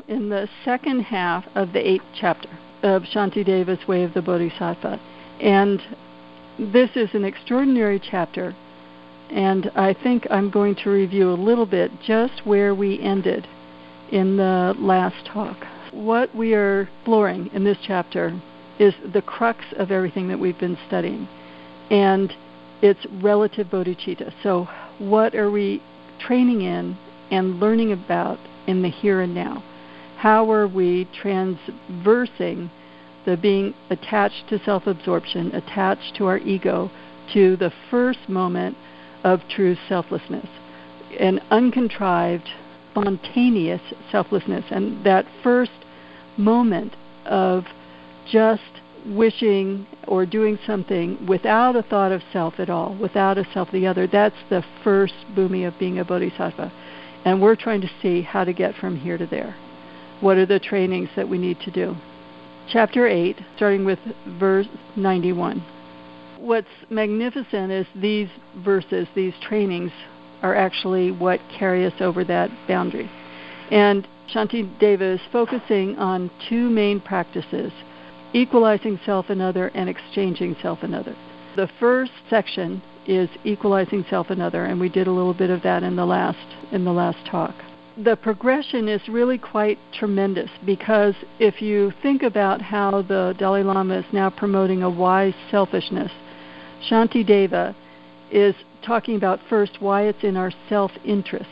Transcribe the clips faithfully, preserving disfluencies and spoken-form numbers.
in the second half of the eighth chapter of Shantideva's Way of the Bodhisattva. And this is an extraordinary chapter, and I think I'm going to review a little bit just where we ended in the last talk. What we are exploring in this chapter is the crux of everything that we've been studying, and it's relative bodhicitta. So what are we training in and learning about in the here and now? How are we transversing the being attached to self-absorption, attached to our ego, to the first moment of true selflessness, an uncontrived, spontaneous selflessness, and that first moment of just wishing or doing something without a thought of self at all, without a self the other, that's the first bhumi of being a bodhisattva. And we're trying to see how to get from here to there. What are the trainings that we need to do? Chapter eight, starting with verse ninety-one. What's magnificent is these verses, these trainings, are actually what carry us over that boundary. And Shantideva is focusing on two main practices: equalizing self and other and exchanging self and other. The first section is equalizing self and other, and we did a little bit of that in the last in the last talk. The progression is really quite tremendous, because if you think about how the Dalai Lama is now promoting a wise selfishness, Shantideva is talking about first why it's in our self-interest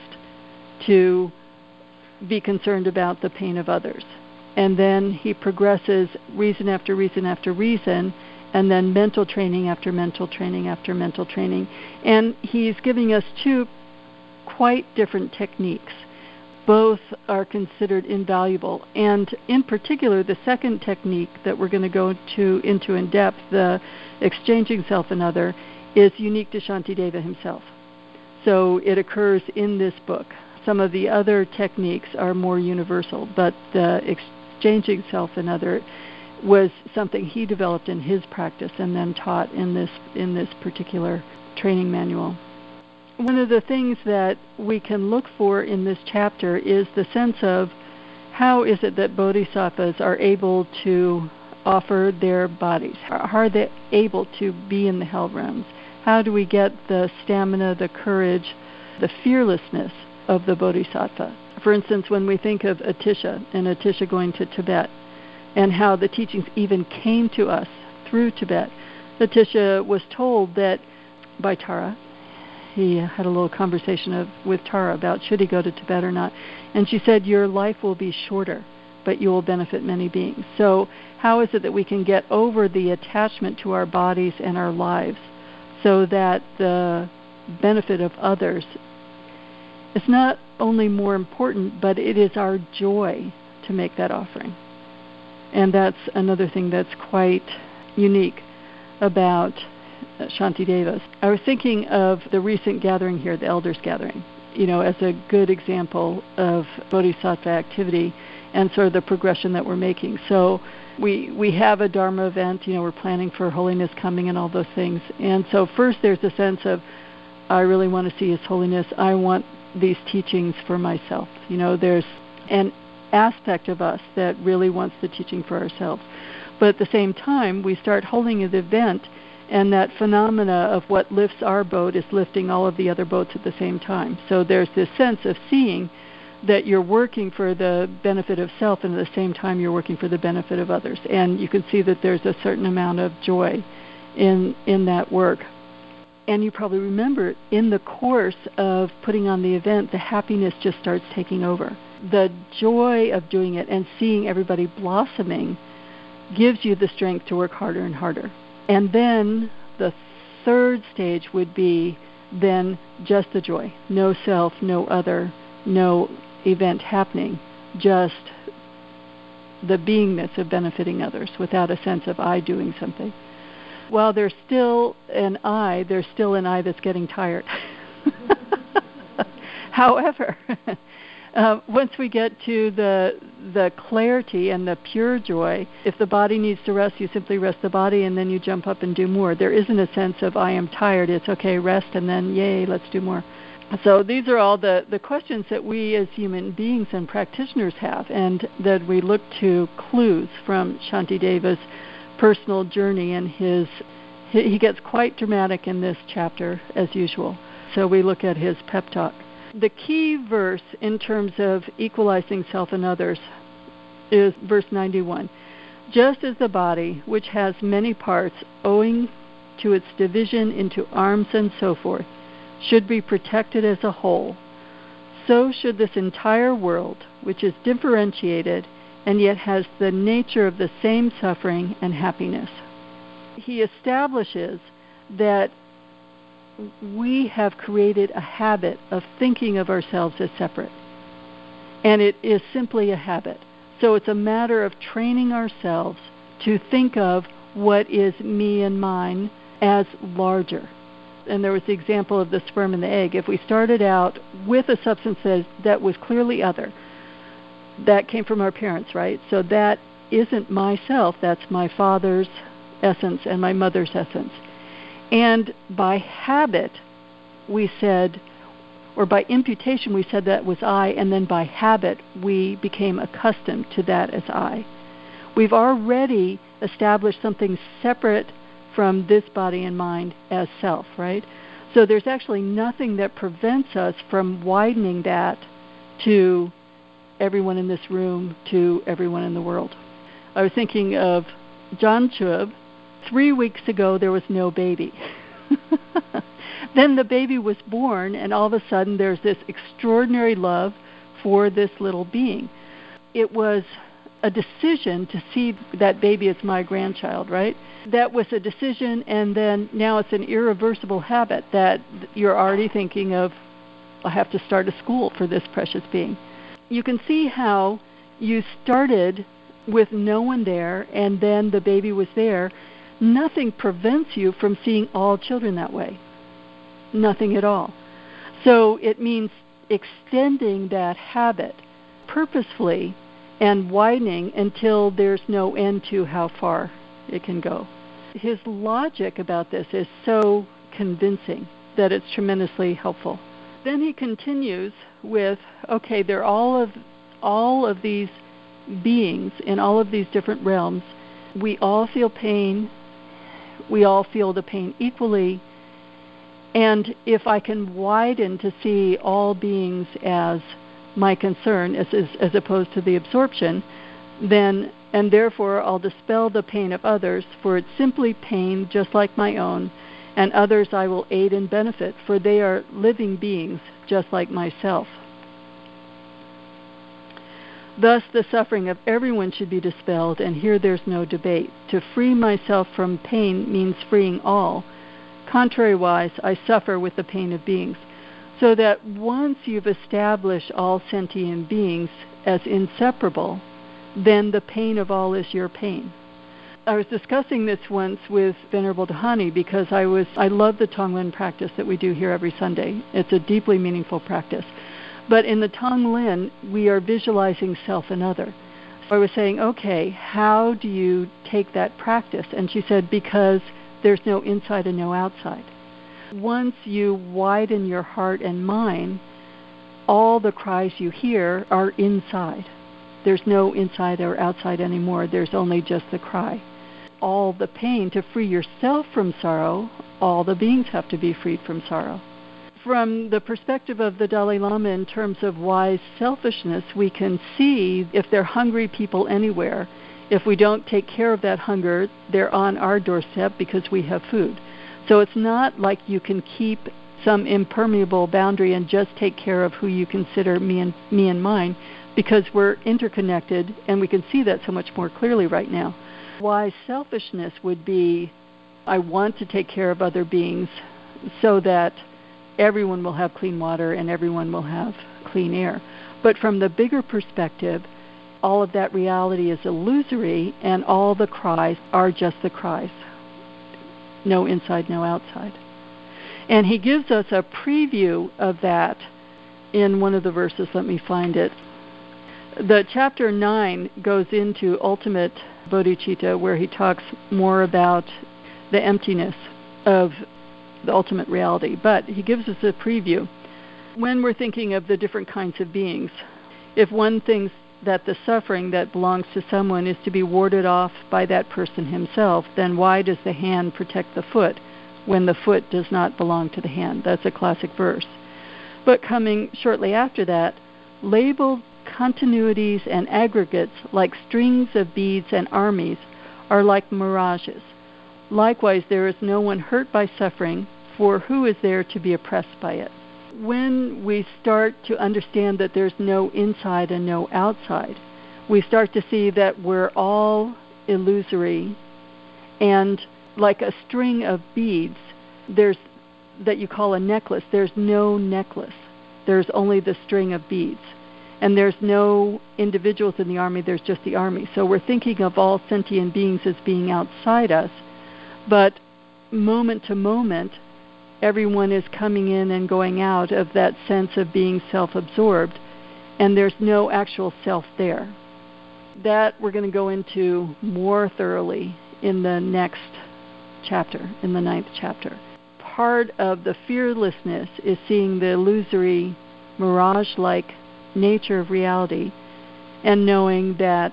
to be concerned about the pain of others. And then he progresses reason after reason after reason, and then mental training after mental training after mental training. And he's giving us two quite different techniques. Both are considered invaluable. And in particular, the second technique that we're going to go to, into in depth, the exchanging self and other, is unique to Shantideva himself. So it occurs in this book. Some of the other techniques are more universal, but the exchanging self and other was something he developed in his practice and then taught in this in this particular training manual. One of the things that we can look for in this chapter is the sense of how is it that bodhisattvas are able to offer their bodies? How are they able to be in the hell realms? How do we get the stamina, the courage, the fearlessness of the bodhisattva? For instance, when we think of Atisha and Atisha going to Tibet, and how the teachings even came to us through Tibet. Atisha was told that by Tara, he had a little conversation of, with Tara about should he go to Tibet or not. And she said, your life will be shorter, but you will benefit many beings. So how is it that we can get over the attachment to our bodies and our lives so that the benefit of others is not only more important, but it is our joy to make that offering? And that's another thing that's quite unique about Shantidevas. I was thinking of the recent gathering here, the Elders Gathering, you know, as a good example of bodhisattva activity and sort of the progression that we're making. So we we have a Dharma event, you know, we're planning for Holiness coming and all those things. And so first there's a sense of, I really want to see His Holiness. I want these teachings for myself. You know, there's an aspect of us that really wants the teaching for ourselves. But at the same time, we start holding an event, and that phenomena of what lifts our boat is lifting all of the other boats at the same time. So there's this sense of seeing that you're working for the benefit of self, and at the same time you're working for the benefit of others. And you can see that there's a certain amount of joy in in that work. And you probably remember, in the course of putting on the event, the happiness just starts taking over. The joy of doing it and seeing everybody blossoming gives you the strength to work harder and harder. And then the third stage would be then just the joy. No self, no other, no event happening. Just the beingness of benefiting others without a sense of I doing something. While there's still an I, there's still an I that's getting tired. However, uh, once we get to the the clarity and the pure joy, if the body needs to rest, you simply rest the body and then you jump up and do more. There isn't a sense of I am tired. It's okay, rest, and then yay, let's do more. So these are all the, the questions that we as human beings and practitioners have, and that we look to clues from Shantideva's personal journey, and his he gets quite dramatic in this chapter as usual. So we look at his pep talk. The key verse in terms of equalizing self and others is verse ninety-one. Just as the body, which has many parts owing to its division into arms and so forth, should be protected as a whole, so should this entire world, which is differentiated and yet has the nature of the same suffering and happiness. He establishes that we have created a habit of thinking of ourselves as separate. And it is simply a habit. So it's a matter of training ourselves to think of what is me and mine as larger. And there was the example of the sperm and the egg. If we started out with a substance that, that was clearly other, that came from our parents, right? So that isn't myself, that's my father's essence and my mother's essence. And by habit, we said, or by imputation, we said that was I, and then by habit, we became accustomed to that as I. We've already established something separate from this body and mind as self, right? So there's actually nothing that prevents us from widening that to everyone in this room, to everyone in the world. I was thinking of John Chub. Three weeks ago, there was no baby. Then the baby was born, and all of a sudden there's this extraordinary love for this little being. It was a decision to see that baby as my grandchild, right? That was a decision, and then now it's an irreversible habit that you're already thinking of, I have to start a school for this precious being. You can see how you started with no one there, and then the baby was there. Nothing prevents you from seeing all children that way. Nothing at all. So it means extending that habit purposefully and widening until there's no end to how far it can go. His logic about this is so convincing that it's tremendously helpful. Then he continues with, okay, they're all of all of these beings in all of these different realms. We all feel pain. We all feel the pain equally. And if I can widen to see all beings as my concern, as, as, as opposed to the absorption, then, and therefore I'll dispel the pain of others, for it's simply pain just like my own, and others I will aid and benefit, for they are living beings just like myself. Thus the suffering of everyone should be dispelled, and here there's no debate. To free myself from pain means freeing all. Contrariwise, I suffer with the pain of beings. So that once you've established all sentient beings as inseparable, then the pain of all is your pain. I was discussing this once with Venerable Dhani because I was I love the Tonglen practice that we do here every Sunday. It's a deeply meaningful practice. But in the Tonglen, we are visualizing self and other. So I was saying, okay, how do you take that practice? And she said, because there's no inside and no outside. Once you widen your heart and mind, all the cries you hear are inside. There's no inside or outside anymore. There's only just the cry. All the pain, to free yourself from sorrow, all the beings have to be freed from sorrow. From the perspective of the Dalai Lama in terms of wise selfishness, we can see if there are hungry people anywhere, if we don't take care of that hunger, they're on our doorstep because we have food. So it's not like you can keep some impermeable boundary and just take care of who you consider me and me and mine, because we're interconnected, and we can see that so much more clearly right now. Wise selfishness would be, I want to take care of other beings so that everyone will have clean water and everyone will have clean air. But from the bigger perspective, all of that reality is illusory, and all the cries are just the cries. No inside, no outside. And he gives us a preview of that in one of the verses. Let me find it. The chapter nine goes into ultimate bodhicitta, where he talks more about the emptiness of the ultimate reality. But he gives us a preview. when we're thinking of the different kinds of beings, if one thinks that the suffering that belongs to someone is to be warded off by that person himself, then why does the hand protect the foot when the foot does not belong to the hand? That's a classic verse. But coming shortly after that, labeled continuities and aggregates like strings of beads and armies are like mirages. Likewise, there is no one hurt by suffering, for who is there to be oppressed by it? When we start to understand that there's no inside and no outside, we start to see that we're all illusory, and like a string of beads, there's that you call a necklace, there's no necklace. There's only the string of beads. And there's no individuals in the army, there's just the army. So we're thinking of all sentient beings as being outside us, but moment to moment, everyone is coming in and going out of that sense of being self-absorbed, and there's no actual self there. That we're going to go into more thoroughly in the next chapter, in the ninth chapter. Part of the fearlessness is seeing the illusory, mirage-like nature of reality and knowing that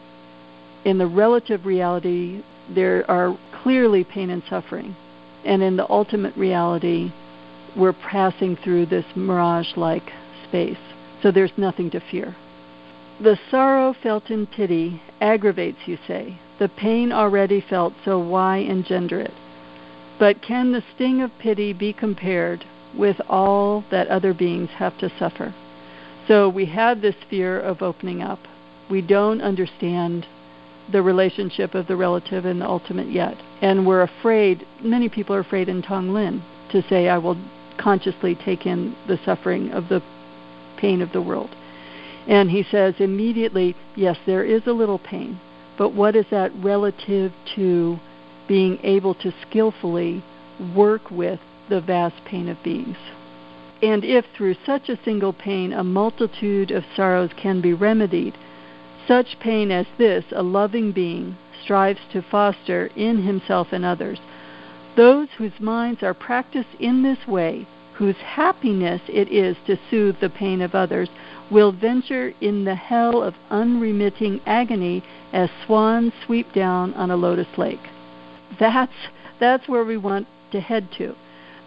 in the relative reality there are clearly pain and suffering, and in the ultimate reality we're passing through this mirage-like space, so there's nothing to fear. The sorrow felt in pity aggravates, you say, the pain already felt, so why engender it? But can the sting of pity be compared with all that other beings have to suffer? So we have this fear of opening up. We don't understand the relationship of the relative and the ultimate yet. And we're afraid, many people are afraid in Tonglen to say, I will consciously take in the suffering of the pain of the world. And he says immediately, yes, there is a little pain, but what is that relative to being able to skillfully work with the vast pain of beings? And if through such a single pain a multitude of sorrows can be remedied, such pain as this a loving being strives to foster in himself and others, those whose minds are practiced in this way, whose happiness it is to soothe the pain of others, will venture in the hell of unremitting agony as swans sweep down on a lotus lake. That's, that's where we want to head to.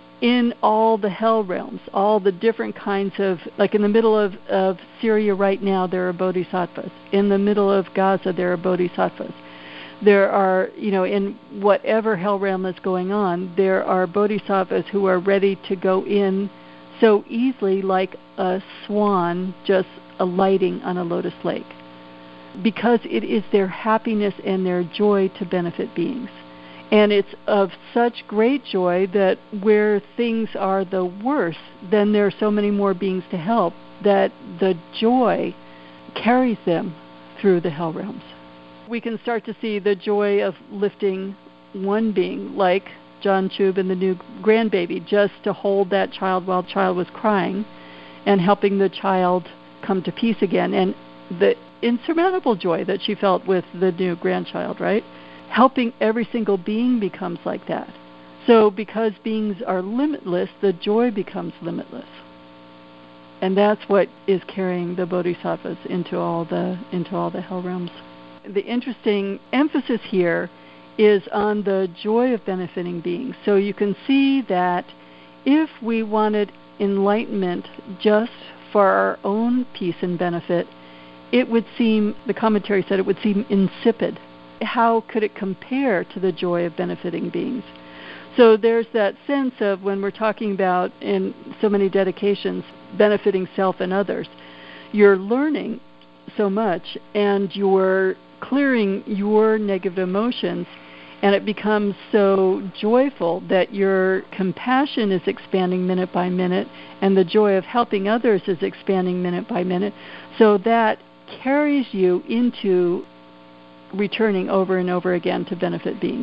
In all the hell realms, all the different kinds of, like in the middle of, of Syria right now, there are bodhisattvas. In the middle of Gaza, there are bodhisattvas. There are, you know, in whatever hell realm is going on, there are bodhisattvas who are ready to go in so easily like a swan just alighting on a lotus lake, because it is their happiness and their joy to benefit beings. And it's of such great joy that where things are the worst, then there are so many more beings to help, that the joy carries them through the hell realms. We can start to see the joy of lifting one being, like John Chub and the new grandbaby, just to hold that child while the child was crying and helping the child come to peace again. And the insurmountable joy that she felt with the new grandchild, right? Helping every single being becomes like that. So because beings are limitless, the joy becomes limitless. And that's what is carrying the bodhisattvas into all the into all the hell realms. The interesting emphasis here is on the joy of benefiting beings. So you can see that if we wanted enlightenment just for our own peace and benefit, it would seem, the commentary said, it would seem insipid. How could it compare to the joy of benefiting beings? So there's that sense of, when we're talking about, in so many dedications, benefiting self and others, you're learning so much and you're clearing your negative emotions, and it becomes so joyful that your compassion is expanding minute by minute, and the joy of helping others is expanding minute by minute. So that carries you into returning over and over again to benefit beings.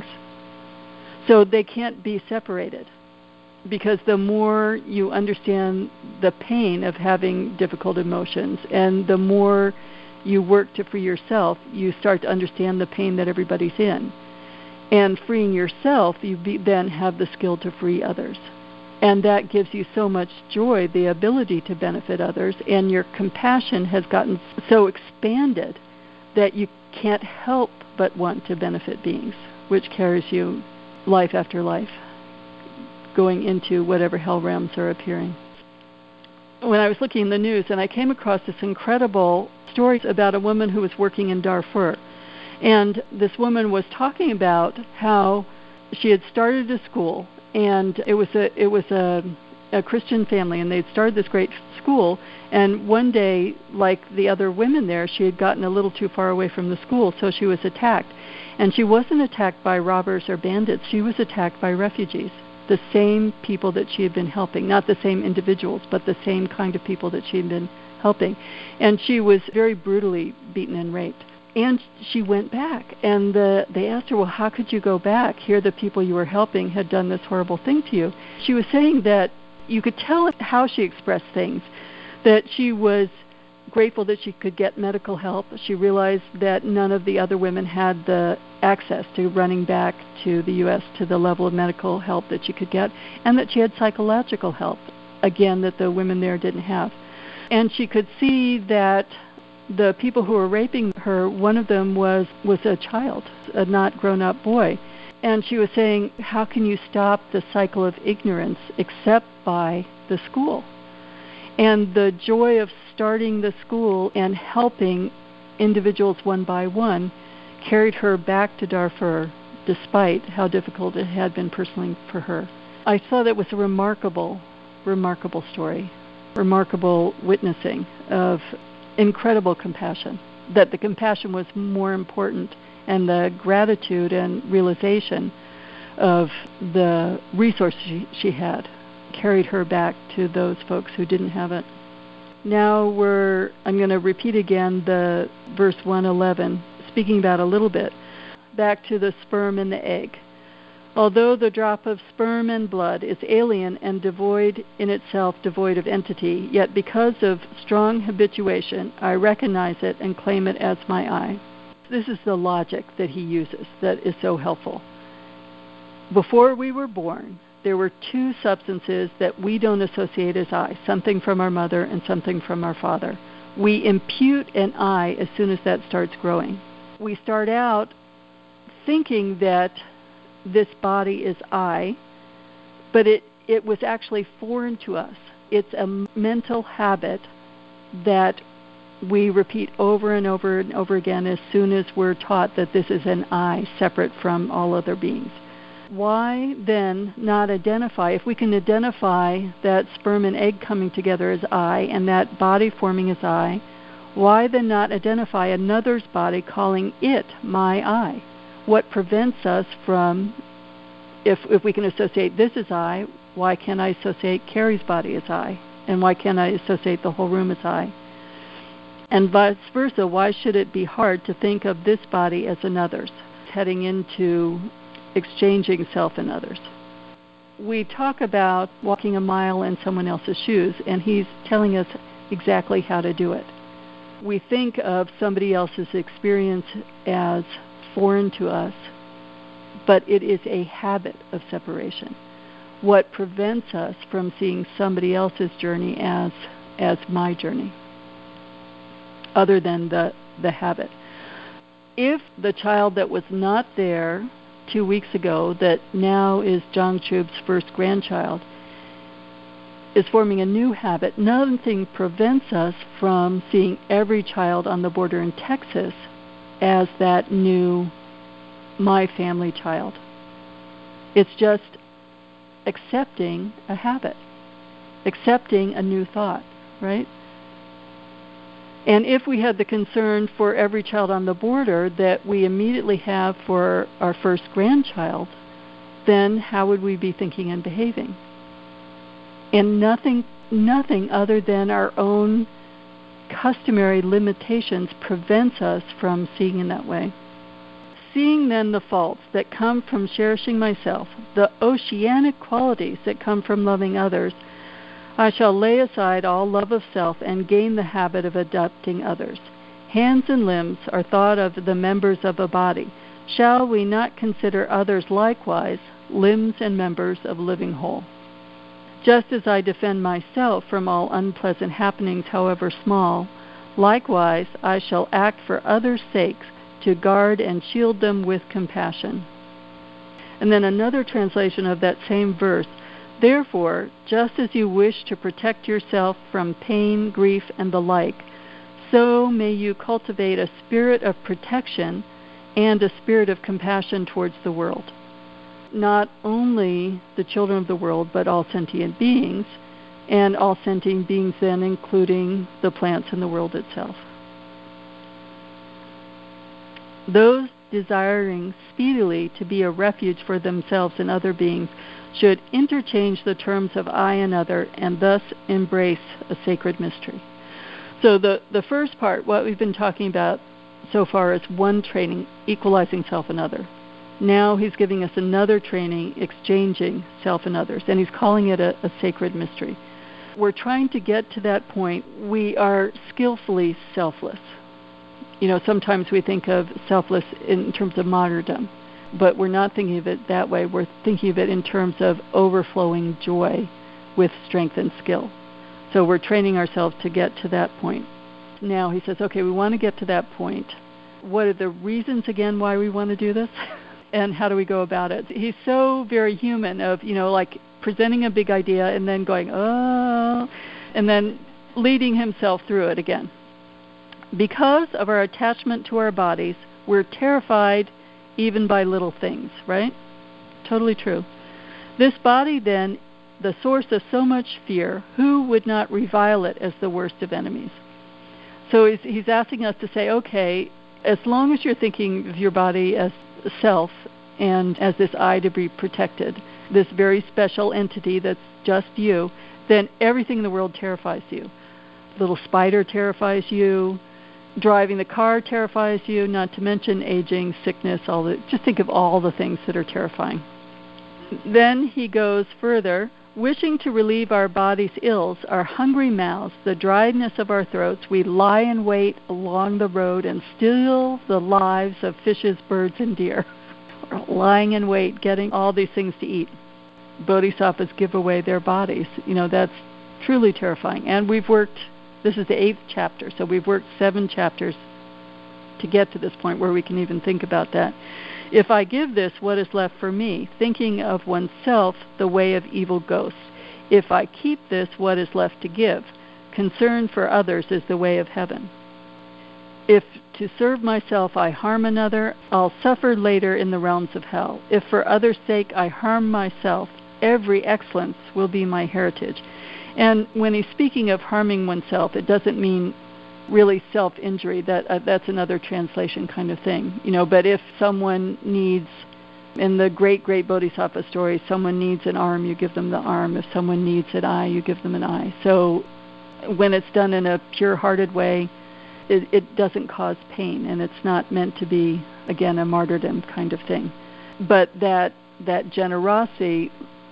So they can't be separated, because the more you understand the pain of having difficult emotions, and the more you work to free yourself, you start to understand the pain that everybody's in. And freeing yourself, you be, then have the skill to free others. And that gives you so much joy, the ability to benefit others, and your compassion has gotten so expanded that you can't help but want to benefit beings, which carries you life after life, going into whatever hell realms are appearing. When I was looking in the news, and I came across this incredible story about a woman who was working in Darfur. And this woman was talking about how she had started a school, and it was a it was a, a Christian family, and they'd started this great school. And one day, like the other women there, she had gotten a little too far away from the school, so she was attacked. And she wasn't attacked by robbers or bandits. She was attacked by refugees, the same people that she had been helping, not the same individuals, but the same kind of people that she had been helping. And she was very brutally beaten and raped. And she went back, and the, they asked her, well, how could you go back? Here the people you were helping had done this horrible thing to you. She was saying that you could tell how she expressed things, that she was grateful that she could get medical help. She realized that none of the other women had the access to running back to the U S to the level of medical help that she could get, and that she had psychological help, again, that the women there didn't have. And she could see that the people who were raping her, one of them was, was a child, a not grown-up boy. And she was saying, how can you stop the cycle of ignorance except by the school? And the joy of starting the school and helping individuals one by one carried her back to Darfur, despite how difficult it had been personally for her. I saw that was a remarkable, remarkable story, remarkable witnessing of incredible compassion, that the compassion was more important, and the gratitude and realization of the resources she, she had carried her back to those folks who didn't have it. Now we're, I'm going to repeat again the verse one eleven, speaking about a little bit, back to the sperm and the egg. Although the drop of sperm and blood is alien and devoid in itself, devoid of entity, yet because of strong habituation, I recognize it and claim it as my I. This is the logic that he uses that is so helpful. Before we were born, there were two substances that we don't associate as I, something from our mother and something from our father. We impute an I as soon as that starts growing. We start out thinking that this body is I, but it, it was actually foreign to us. It's a mental habit that we repeat over and over and over again as soon as we're taught that this is an I separate from all other beings. Why then not identify, if we can identify that sperm and egg coming together as I and that body forming as I, why then not identify another's body calling it my I? What prevents us from, if if we can associate this as I, why can't I associate Carrie's body as I? And why can't I associate the whole room as I? And vice versa, why should it be hard to think of this body as another's, heading into exchanging self and others? We talk about walking a mile in someone else's shoes, and he's telling us exactly how to do it. We think of somebody else's experience as foreign to us, but it is a habit of separation. What prevents us from seeing somebody else's journey as as my journey, other than the, the habit? If the child that was not there two weeks ago, that now is Zhang Chub's first grandchild, is forming a new habit, nothing prevents us from seeing every child on the border in Texas as that new my family child. It's just accepting a habit, accepting a new thought, right? And if we had the concern for every child on the border that we immediately have for our first grandchild, then how would we be thinking and behaving? And nothing, nothing other than our own customary limitations prevents us from seeing in that way. Seeing then the faults that come from cherishing myself, the oceanic qualities that come from loving others, I shall lay aside all love of self and gain the habit of adopting others. Hands and limbs are thought of the members of a body. Shall we not consider others likewise limbs and members of living whole? Just as I defend myself from all unpleasant happenings, however small, likewise I shall act for others' sakes to guard and shield them with compassion. And then another translation of that same verse, therefore, just as you wish to protect yourself from pain, grief, and the like, so may you cultivate a spirit of protection and a spirit of compassion towards the world. Not only the children of the world, but all sentient beings, and all sentient beings then including the plants and the world itself. Those desiring speedily to be a refuge for themselves and other beings should interchange the terms of I and other, and thus embrace a sacred mystery. So the, the first part, what we've been talking about so far, is one training, equalizing self and other. Now he's giving us another training, exchanging self and others, and he's calling it a, a sacred mystery. We're trying to get to that point. We are skillfully selfless. You know, sometimes we think of selfless in terms of martyrdom, but we're not thinking of it that way. We're thinking of it in terms of overflowing joy with strength and skill. So we're training ourselves to get to that point. Now he says, okay, we want to get to that point. What are the reasons, again, why we want to do this? And how do we go about it? He's so very human of, you know, like presenting a big idea and then going, oh, and then leading himself through it again. Because of our attachment to our bodies, we're terrified even by little things, right? Totally true. This body, then, the source of so much fear, who would not revile it as the worst of enemies? So he's, he's asking us to say, okay, as long as you're thinking of your body as self and as this I to be protected, this very special entity that's just you, then everything in the world terrifies you. Little spider terrifies you. Driving the car terrifies you, not to mention aging, sickness, all the, just think of all the things that are terrifying. Then he goes further, wishing to relieve our body's ills, our hungry mouths, the dryness of our throats, we lie in wait along the road and steal the lives of fishes, birds, and deer. We're lying in wait, getting all these things to eat. Bodhisattvas give away their bodies. You know, that's truly terrifying. And we've worked, this is the eighth chapter, so we've worked seven chapters to get to this point where we can even think about that. If I give this, what is left for me? Thinking of oneself, the way of evil ghosts. If I keep this, what is left to give? Concern for others is the way of heaven. If to serve myself I harm another, I'll suffer later in the realms of hell. If for others' sake I harm myself, every excellence will be my heritage. And when he's speaking of harming oneself, it doesn't mean really self-injury. That uh, that's another translation kind of thing, you know. But if someone needs, in the great, great Bodhisattva story, someone needs an arm, you give them the arm. If someone needs an eye, you give them an eye. So when it's done in a pure-hearted way, it, it doesn't cause pain, and it's not meant to be, again, a martyrdom kind of thing. But that that generosity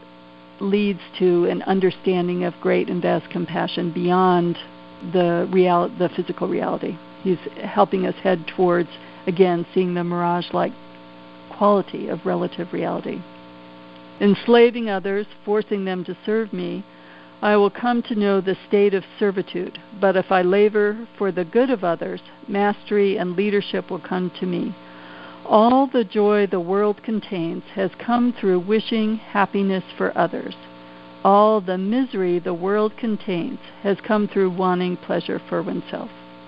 leads to an understanding of great and vast compassion beyond the real, the physical reality. He's helping us head towards, again, seeing the mirage-like quality of relative reality. Enslaving others, forcing them to serve me, I will come to know the state of servitude. But if I labor for the good of others, mastery and leadership will come to me. All the joy the world contains has come through wishing happiness for others. All the misery the world contains has come through wanting pleasure for oneself.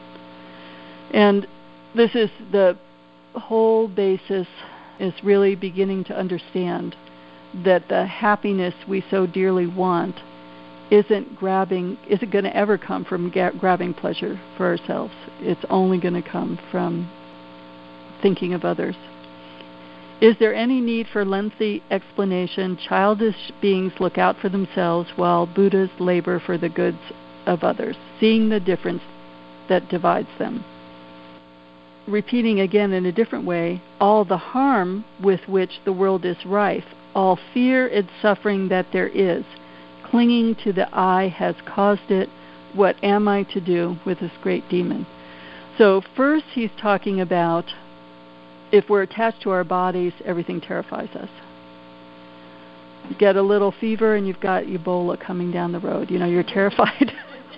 And this is the whole basis, is really beginning to understand that the happiness we so dearly want isn't grabbing, isn't going to ever come from ga- grabbing pleasure for ourselves. It's only going to come from thinking of others. Is there any need for lengthy explanation? Childish beings look out for themselves while Buddhas labor for the goods of others, seeing the difference that divides them. Repeating again in a different way, all the harm with which the world is rife, all fear and suffering that there is, clinging to the I has caused it. What am I to do with this great demon? So first he's talking about if we're attached to our bodies, everything terrifies us. You get a little fever and you've got Ebola coming down the road. You know, you're terrified.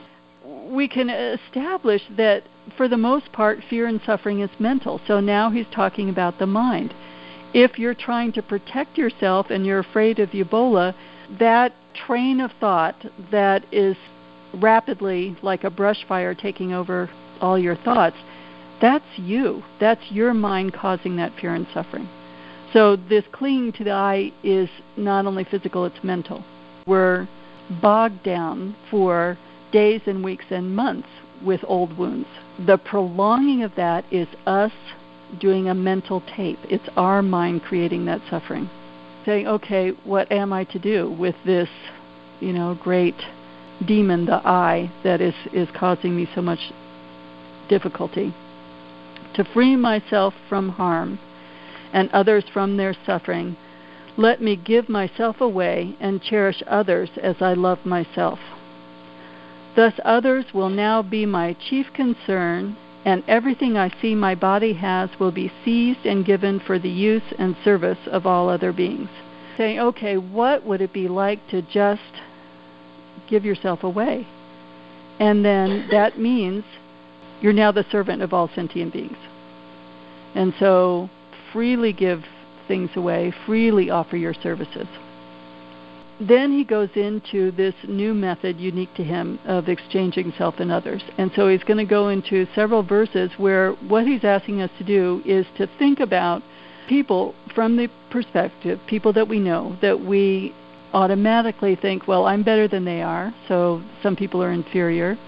We can establish that, for the most part, fear and suffering is mental. So now he's talking about the mind. If you're trying to protect yourself and you're afraid of Ebola, that train of thought that is rapidly, like a brush fire, taking over all your thoughts, that's you. That's your mind causing that fear and suffering. So this clinging to the I is not only physical, it's mental. We're bogged down for days and weeks and months with old wounds. The prolonging of that is us doing a mental tape. It's our mind creating that suffering. Saying, okay, what am I to do with this, you know, great demon, the I, that is, is causing me so much difficulty? To free myself from harm and others from their suffering, let me give myself away and cherish others as I love myself. Thus others will now be my chief concern, and everything I see my body has will be seized and given for the use and service of all other beings. Saying, okay, what would it be like to just give yourself away? And then that means you're now the servant of all sentient beings. And so freely give things away, freely offer your services. Then he goes into this new method unique to him of exchanging self and others. And so he's going to go into several verses where what he's asking us to do is to think about people from the perspective, people that we know, that we automatically think, well, I'm better than they are, so some people are inferior,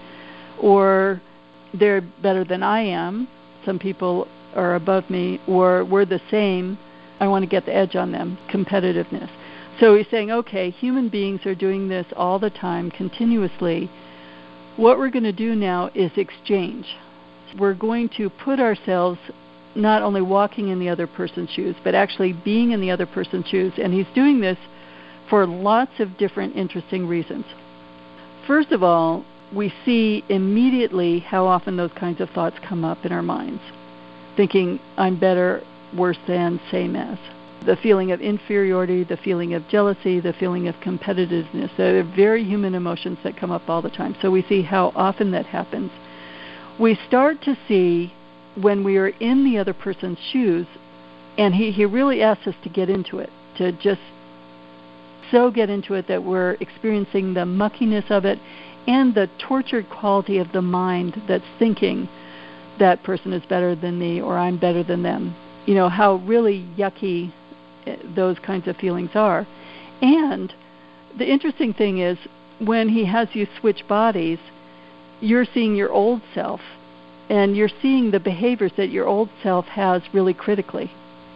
or they're better than I am, some people are above me, or we're the same, I want to get the edge on them, competitiveness. So he's saying, okay, human beings are doing this all the time, continuously. What we're going to do now is exchange. We're going to put ourselves not only walking in the other person's shoes, but actually being in the other person's shoes. And he's doing this for lots of different interesting reasons. First of all, we see immediately how often those kinds of thoughts come up in our minds. Thinking, I'm better, worse than, same as. The feeling of inferiority, the feeling of jealousy, the feeling of competitiveness. They're very human emotions that come up all the time. So we see how often that happens. We start to see when we are in the other person's shoes, and he, he really asks us to get into it, to just so get into it that we're experiencing the muckiness of it and the tortured quality of the mind that's thinking that person is better than me or I'm better than them. You know, how really yucky those kinds of feelings are. And the interesting thing is, when he has you switch bodies, you're seeing your old self, and you're seeing the behaviors that your old self has really critically.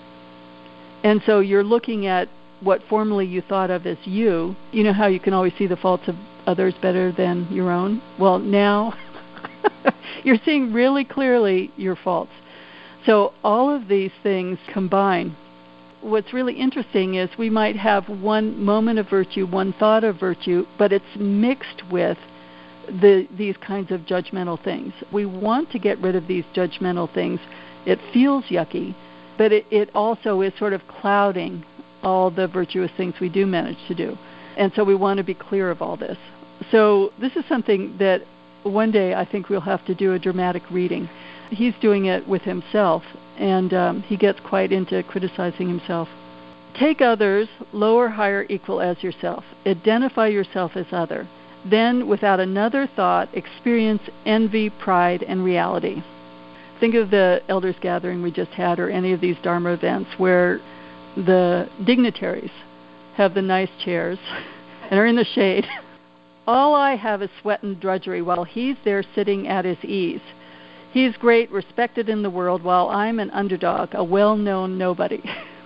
And so you're looking at what formerly you thought of as you. You know how you can always see the faults of others better than your own? Well, now you're seeing really clearly your faults. So all of these things combine. What's really interesting is we might have one moment of virtue, one thought of virtue, but it's mixed with the, these kinds of judgmental things. We want to get rid of these judgmental things. It feels yucky, but it, it also is sort of clouding all the virtuous things we do manage to do. And so we want to be clear of all this. So this is something that one day I think we'll have to do a dramatic reading. He's doing it with himself, and um, he gets quite into criticizing himself. Take others, lower, higher, equal as yourself. Identify yourself as other. Then, without another thought, experience envy, pride, and reality. Think of the elders gathering we just had, or any of these Dharma events where the dignitaries have the nice chairs and are in the shade. All I have is sweat and drudgery while he's there sitting at his ease. He's great, respected in the world, while I'm an underdog, a well-known nobody.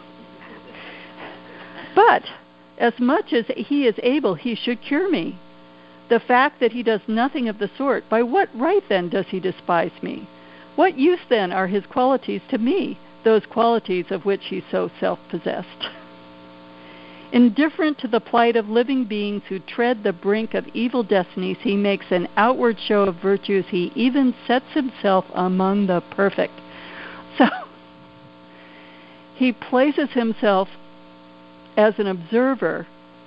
But as much as he is able, he should cure me. The fact that he does nothing of the sort, by what right then does he despise me? What use then are his qualities to me, those qualities of which he's so self-possessed? Indifferent to the plight of living beings who tread the brink of evil destinies, he makes an outward show of virtues. He even sets himself among the perfect. So he places himself as an observer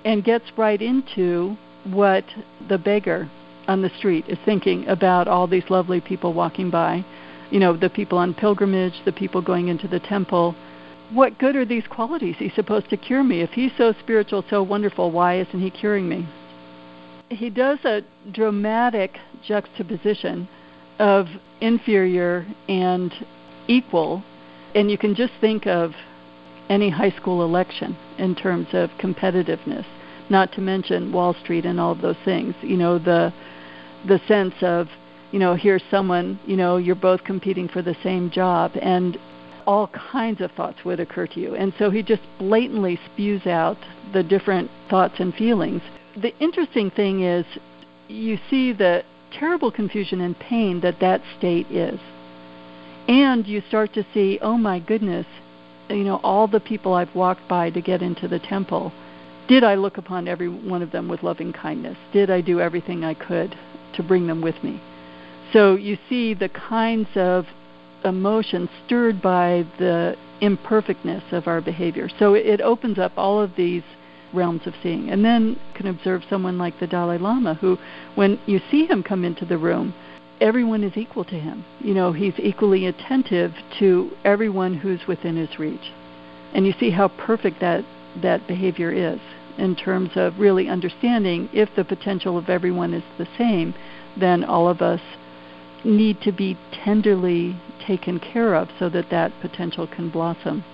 and gets right into what the beggar on the street is thinking about all these lovely people walking by. You know, the people on pilgrimage, the people going into the temple. What good are these qualities he's supposed to cure me? If he's so spiritual, so wonderful, why isn't he curing me? He does a dramatic juxtaposition of inferior and equal, and you can just think of any high school election in terms of competitiveness, not to mention Wall Street and all of those things. You know, the the sense of, you know, here's someone, you know, you're both competing for the same job, and all kinds of thoughts would occur to you. And so he just blatantly spews out the different thoughts and feelings. The interesting thing is you see the terrible confusion and pain that that state is. And you start to see, oh my goodness, you know, all the people I've walked by to get into the temple, did I look upon every one of them with loving kindness? Did I do everything I could to bring them with me? So you see the kinds of emotions stirred by the imperfectness of our behavior. So it opens up all of these realms of seeing. And then you can observe someone like the Dalai Lama, who, when you see him come into the room, everyone is equal to him. You know, he's equally attentive to everyone who's within his reach. And you see how perfect that, that behavior is in terms of really understanding if the potential of everyone is the same, then all of us need to be tenderly taken care of so that that potential can blossom.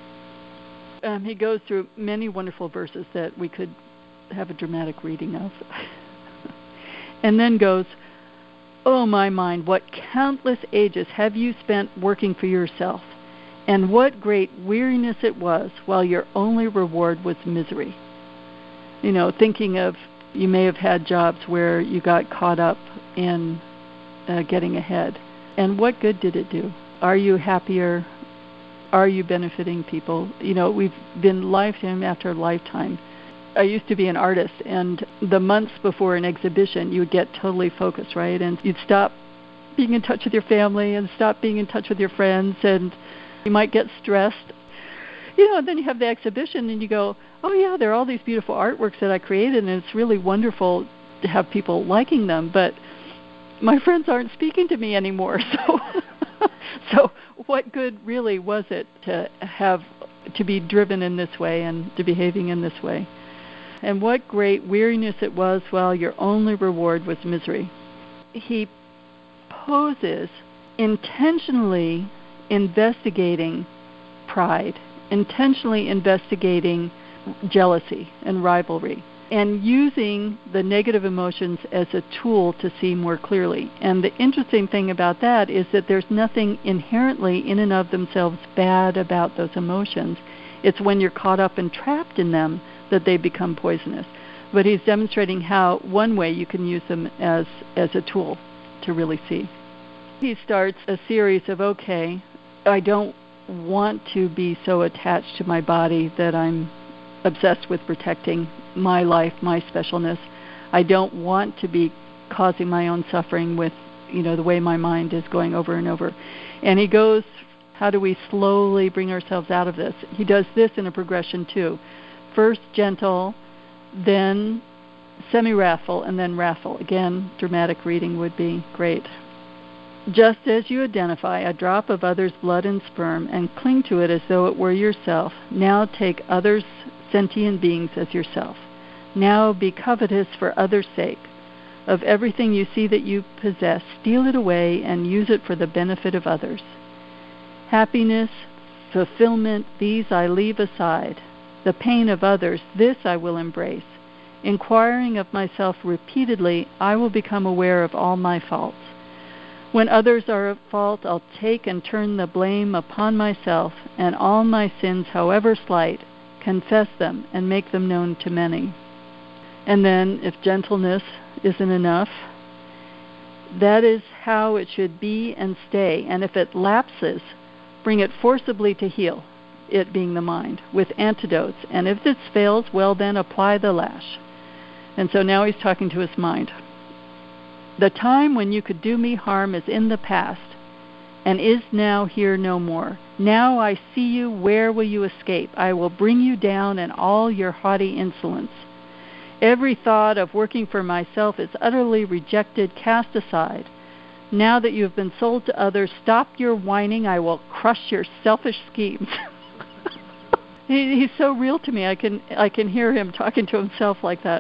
Um, he goes through many wonderful verses that we could have a dramatic reading of. And then goes, "Oh, my mind, what countless ages have you spent working for yourself, and what great weariness it was, while your only reward was misery." You know, thinking of, you may have had jobs where you got caught up in uh, getting ahead. And what good did it do? Are you happier? Are you benefiting people? You know, we've been lifetime after lifetime. I used to be an artist, and the months before an exhibition, you would get totally focused, right? And you'd stop being in touch with your family and stop being in touch with your friends, and you might get stressed. You know, and then you have the exhibition, and you go, oh, yeah, there are all these beautiful artworks that I created, and it's really wonderful to have people liking them, but my friends aren't speaking to me anymore, so so what good really was it to have to be driven in this way and to behaving in this way? And what great weariness it was, while your only reward was misery. He poses intentionally investigating pride, intentionally investigating jealousy and rivalry, and using the negative emotions as a tool to see more clearly. And the interesting thing about that is that there's nothing inherently in and of themselves bad about those emotions. It's when you're caught up and trapped in them that they become poisonous. But he's demonstrating how one way you can use them as, as a tool to really see. He starts a series of, okay, I don't want to be so attached to my body that I'm obsessed with protecting my life, my specialness. I don't want to be causing my own suffering with, you know, the way my mind is going over and over. And he goes, how do we slowly bring ourselves out of this? He does this in a progression too. First gentle, then semi-wrathful, and then wrathful. Again, dramatic reading would be great. Just as you identify a drop of others' blood and sperm and cling to it as though it were yourself, now take others' sentient beings as yourself. Now be covetous for others' sake. Of everything you see that you possess, steal it away and use it for the benefit of others. Happiness, fulfillment, these I leave aside. The pain of others, this I will embrace. Inquiring of myself repeatedly, I will become aware of all my faults. When others are at fault, I'll take and turn the blame upon myself, and all my sins, however slight, confess them and make them known to many. And then, if gentleness isn't enough, that is how it should be and stay. And if it lapses, bring it forcibly to heal, it being the mind, with antidotes. And if this fails, well then apply the lash. And so now he's talking to his mind. The time when you could do me harm is in the past, and is now here no more. Now I see you, where will you escape? I will bring you down in all your haughty insolence. Every thought of working for myself is utterly rejected, cast aside. Now that you have been sold to others, stop your whining. I will crush your selfish schemes. he, he's so real to me. I can I can hear him talking to himself like that.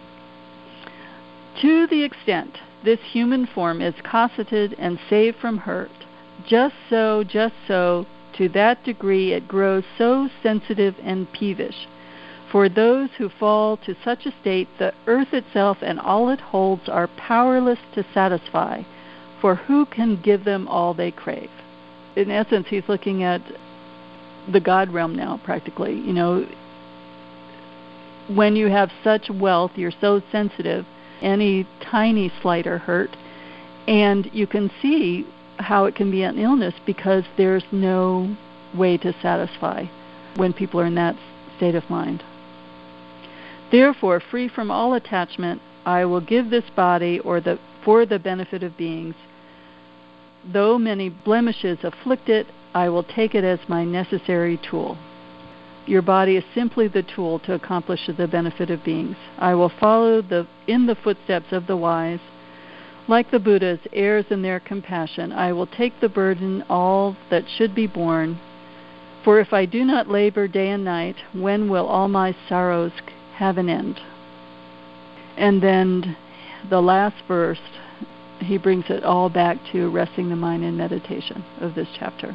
To the extent this human form is cosseted and saved from hurt, just so, just so, to that degree it grows so sensitive and peevish. For those who fall to such a state, the earth itself and all it holds are powerless to satisfy, for who can give them all they crave? In essence, he's looking at the God realm now, practically. You know, when you have such wealth, you're so sensitive, any tiny slight or hurt, and you can see how it can be an illness because there's no way to satisfy when people are in that state of mind. Therefore, free from all attachment, I will give this body or the for the benefit of beings. Though many blemishes afflict it, I will take it as my necessary tool. Your body is simply the tool to accomplish the benefit of beings. I will follow the in the footsteps of the wise. Like the Buddhas, heirs in their compassion, I will take the burden all that should be borne. For if I do not labor day and night, when will all my sorrows have an end? And then the last verse, he brings it all back to resting the mind in meditation of this chapter.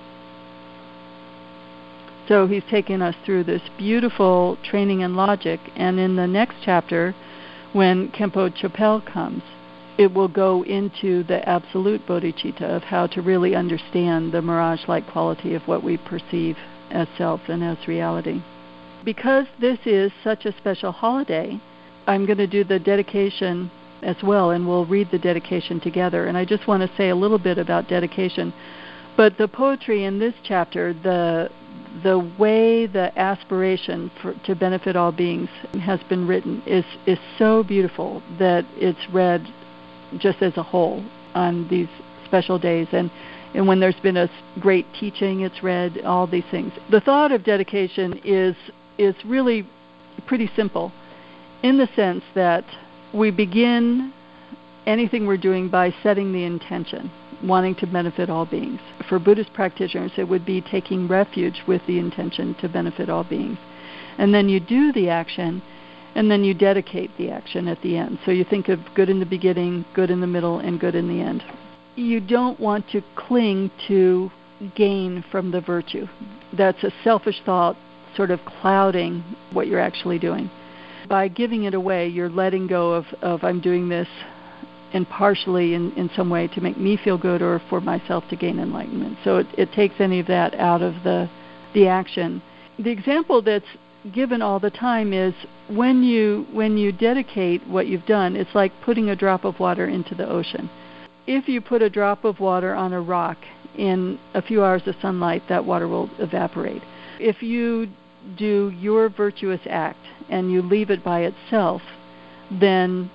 So he's taken us through this beautiful training in logic, and in the next chapter, when Khenpo Chöpel comes, it will go into the absolute bodhicitta of how to really understand the mirage-like quality of what we perceive as self and as reality. Because this is such a special holiday, I'm going to do the dedication as well, and we'll read the dedication together. And I just want to say a little bit about dedication. But the poetry in this chapter, the the way the aspiration for, to benefit all beings has been written is, is so beautiful that it's read just as a whole on these special days. And, and when there's been a great teaching, it's read, all these things. The thought of dedication is is really pretty simple in the sense that we begin anything we're doing by setting the intention, wanting to benefit all beings. For Buddhist practitioners, it would be taking refuge with the intention to benefit all beings. And then you do the action, and then you dedicate the action at the end. So you think of good in the beginning, good in the middle, and good in the end. You don't want to cling to gain from the virtue. That's a selfish thought sort of clouding what you're actually doing. By giving it away, you're letting go of, of I'm doing this and partially in, in some way to make me feel good or for myself to gain enlightenment. So it, it takes any of that out of the the action. The example that's given all the time is when you when you dedicate what you've done, it's like putting a drop of water into the ocean. If you put a drop of water on a rock in a few hours of sunlight, that water will evaporate. If you do your virtuous act and you leave it by itself, then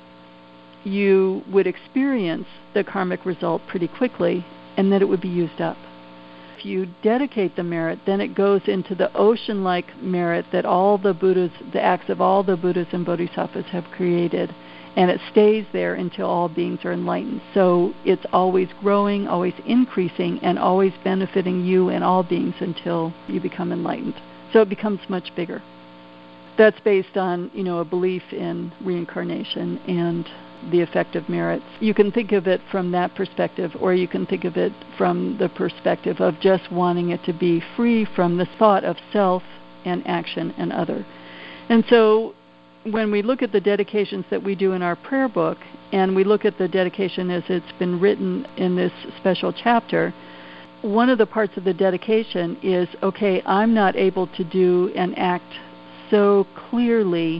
you would experience the karmic result pretty quickly, and then it would be used up. If you dedicate the merit, then it goes into the ocean-like merit that all the Buddhas, the acts of all the Buddhas and Bodhisattvas have created, and it stays there until all beings are enlightened. So it's always growing, always increasing, and always benefiting you and all beings until you become enlightened. So it becomes much bigger. That's based on, you know, a belief in reincarnation and the effect of merits. You can think of it from that perspective, or you can think of it from the perspective of just wanting it to be free from the thought of self and action and other. And so when we look at the dedications that we do in our prayer book, and we look at the dedication as it's been written in this special chapter, one of the parts of the dedication is, okay, I'm not able to do an act so clearly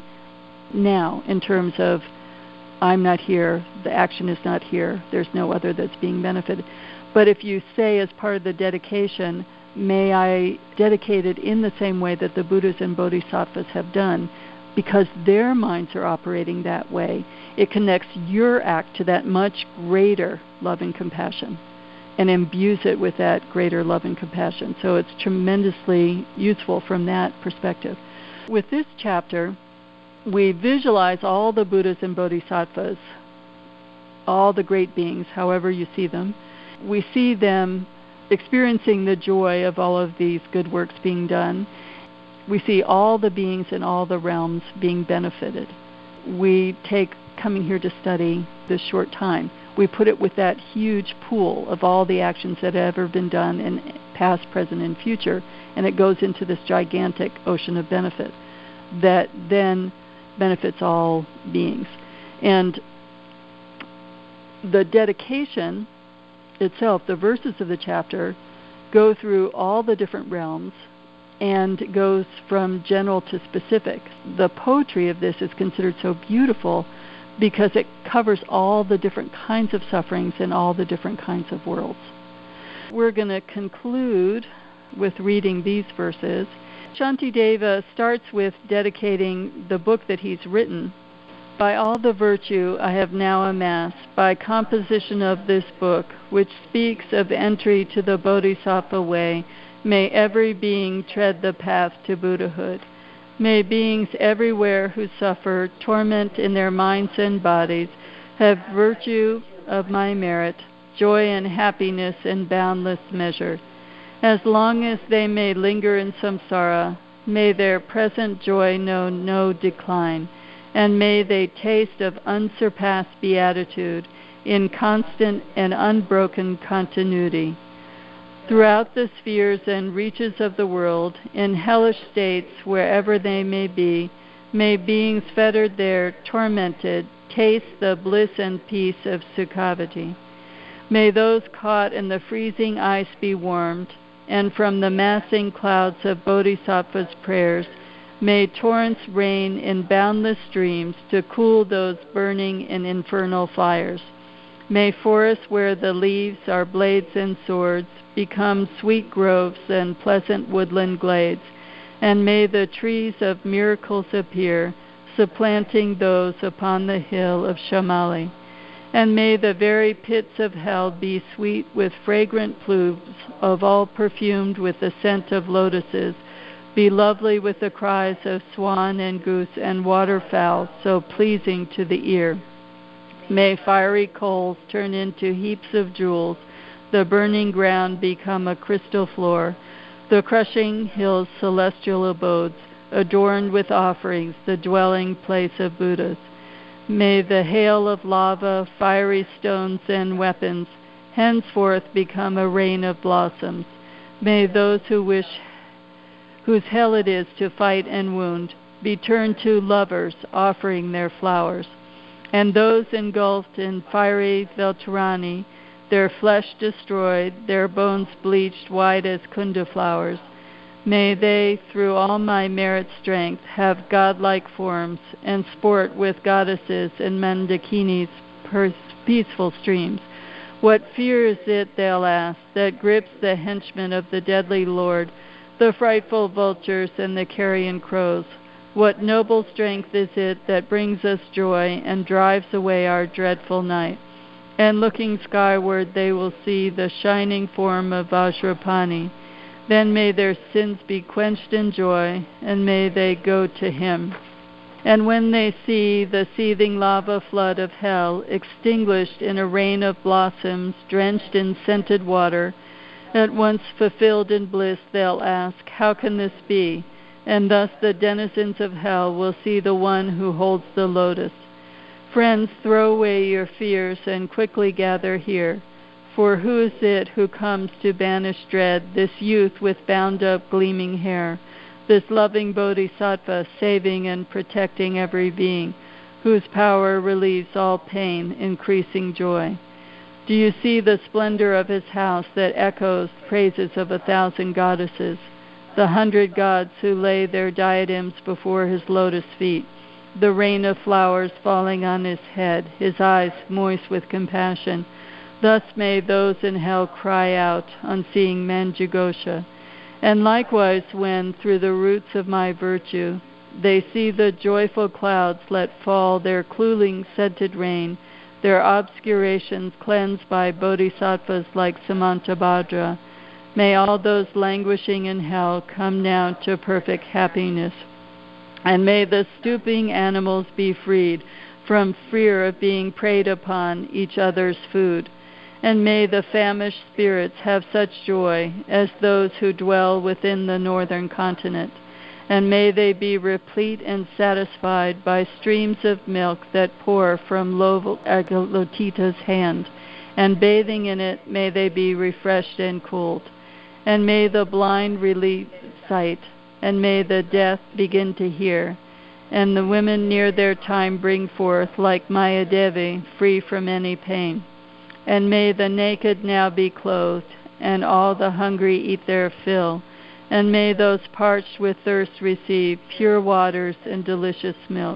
now in terms of I'm not here, the action is not here, there's no other that's being benefited. But if you say as part of the dedication, may I dedicate it in the same way that the Buddhas and Bodhisattvas have done, because their minds are operating that way, it connects your act to that much greater love and compassion and imbues it with that greater love and compassion. So it's tremendously useful from that perspective. With this chapter, we visualize all the Buddhas and Bodhisattvas, all the great beings, however you see them. We see them experiencing the joy of all of these good works being done. We see all the beings in all the realms being benefited. We take coming here to study this short time, we put it with that huge pool of all the actions that have ever been done in past, present, and future, and it goes into this gigantic ocean of benefit that then benefits all beings. And the dedication itself, the verses of the chapter, go through all the different realms and goes from general to specific. The poetry of this is considered so beautiful because it covers all the different kinds of sufferings in all the different kinds of worlds. We're going to conclude with reading these verses. Shantideva starts with dedicating the book that he's written. By all the virtue I have now amassed, by composition of this book, which speaks of entry to the Bodhisattva way, may every being tread the path to Buddhahood. May beings everywhere who suffer torment in their minds and bodies have virtue of my merit, joy and happiness in boundless measure. As long as they may linger in samsara, may their present joy know no decline, and may they taste of unsurpassed beatitude in constant and unbroken continuity. Throughout the spheres and reaches of the world, in hellish states wherever they may be, may beings fettered there, tormented, taste the bliss and peace of Sukhavati. May those caught in the freezing ice be warmed, and from the massing clouds of Bodhisattva's prayers, may torrents rain in boundless streams to cool those burning in infernal fires. May forests where the leaves are blades and swords become sweet groves and pleasant woodland glades, and may the trees of miracles appear, supplanting those upon the hill of Shamali. And may the very pits of hell be sweet with fragrant plumes of all perfumed with the scent of lotuses, be lovely with the cries of swan and goose and waterfowl, so pleasing to the ear. May fiery coals turn into heaps of jewels, the burning ground become a crystal floor, the crushing hills celestial abodes, adorned with offerings, the dwelling place of Buddhas. May the hail of lava, fiery stones, and weapons henceforth become a rain of blossoms. May those who wish, whose hell it is to fight and wound, be turned to lovers offering their flowers. And those engulfed in fiery Veltarani, their flesh destroyed, their bones bleached white as kunda flowers, may they, through all my merit strength, have godlike forms and sport with goddesses and Mandakinis' peaceful streams. What fear is it, they'll ask, that grips the henchmen of the deadly Lord, the frightful vultures and the carrion crows? What noble strength is it that brings us joy and drives away our dreadful night? And looking skyward they will see the shining form of Vajrapani. Then may their sins be quenched in joy, and may they go to him. And when they see the seething lava flood of hell extinguished in a rain of blossoms drenched in scented water, at once fulfilled in bliss they'll ask, how can this be? And thus the denizens of hell will see the one who holds the lotus. Friends, throw away your fears and quickly gather here. For who is it who comes to banish dread, this youth with bound-up gleaming hair, this loving bodhisattva saving and protecting every being, whose power relieves all pain, increasing joy? Do you see the splendor of his house that echoes praises of a thousand goddesses, the hundred gods who lay their diadems before his lotus feet, the rain of flowers falling on his head, his eyes moist with compassion? Thus may those in hell cry out on seeing Manjughosha. And likewise when, through the roots of my virtue, they see the joyful clouds let fall their cooling scented rain, their obscurations cleansed by bodhisattvas like Samantabhadra, may all those languishing in hell come now to perfect happiness. And may the stooping animals be freed from fear of being preyed upon each other's food. And may the famished spirits have such joy as those who dwell within the northern continent. And may they be replete and satisfied by streams of milk that pour from Lotita's hand. And bathing in it, may they be refreshed and cooled. And may the blind relieve sight, and may the deaf begin to hear, and the women near their time bring forth, like Mayadevi, free from any pain. And may the naked now be clothed, and all the hungry eat their fill, and may those parched with thirst receive pure waters and delicious milk.